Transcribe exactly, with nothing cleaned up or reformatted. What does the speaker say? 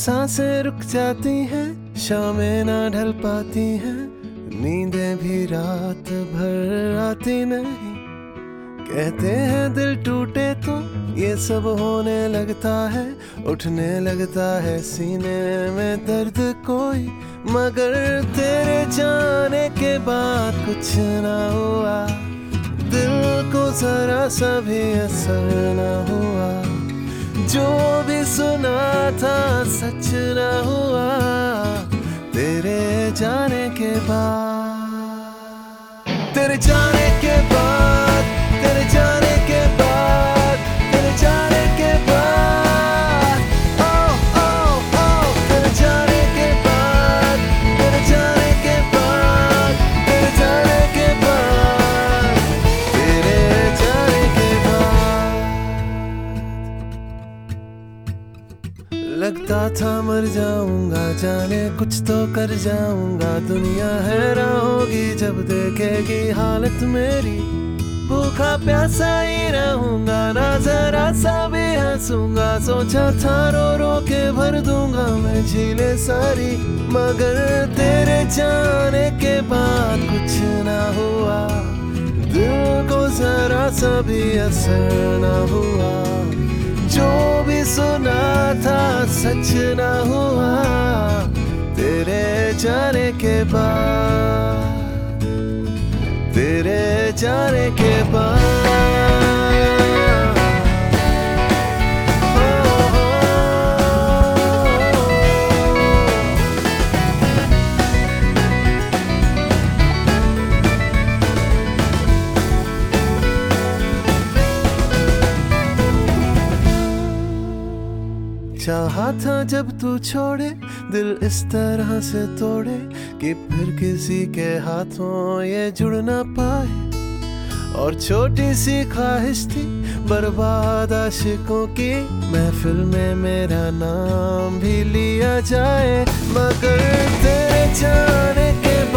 सांसें रुक जाती हैं, शामें ना ढल पाती हैं, नींदें भी रात भर आती नहीं। कहते हैं दिल टूटे तो ये सब होने लगता है, उठने लगता है सीने में दर्द कोई, मगर तेरे जाने के बाद कुछ ना हुआ, दिल को जरा सा भी असर ना हुआ, जो भी सुना था सच ना हुआ तेरे जाने के बाद। तेरे जाने के बाद, तेरे जाने के बाद, तेरे जाने के बाद, ओ ओ ओ तेरे जाने के बाद, तेरे जाने के बाद, तेरे जाने के बाद, तेरे जाने के बाद। लगता था मर जाऊंगा, जाने कुछ तो कर जाऊंगा, दुनिया हैरान होगी जब देखेगी हालत मेरी, भूखा प्यासा ही रहूंगा, ना जरा सा भी हंसूंगा, सोचा था रो रो के भर दूंगा मैं झीलें सारी, मगर तेरे जाने के बाद कुछ ना हुआ, दिल को जरा सा भी असर ना हुआ, जो भी सुना था सच ना हुआ तेरे जाने के बाद, तेरे जाने के बाद। चाहा था जब तू छोड़े दिल इस तरह से तोड़े कि फिर किसी के हाथों ये जुड़ ना पाए, और छोटी सी ख्वाहिश थी बर्बाद आशिकों की, महफिल में मेरा नाम भी लिया जाए, मगर तेरे जाने के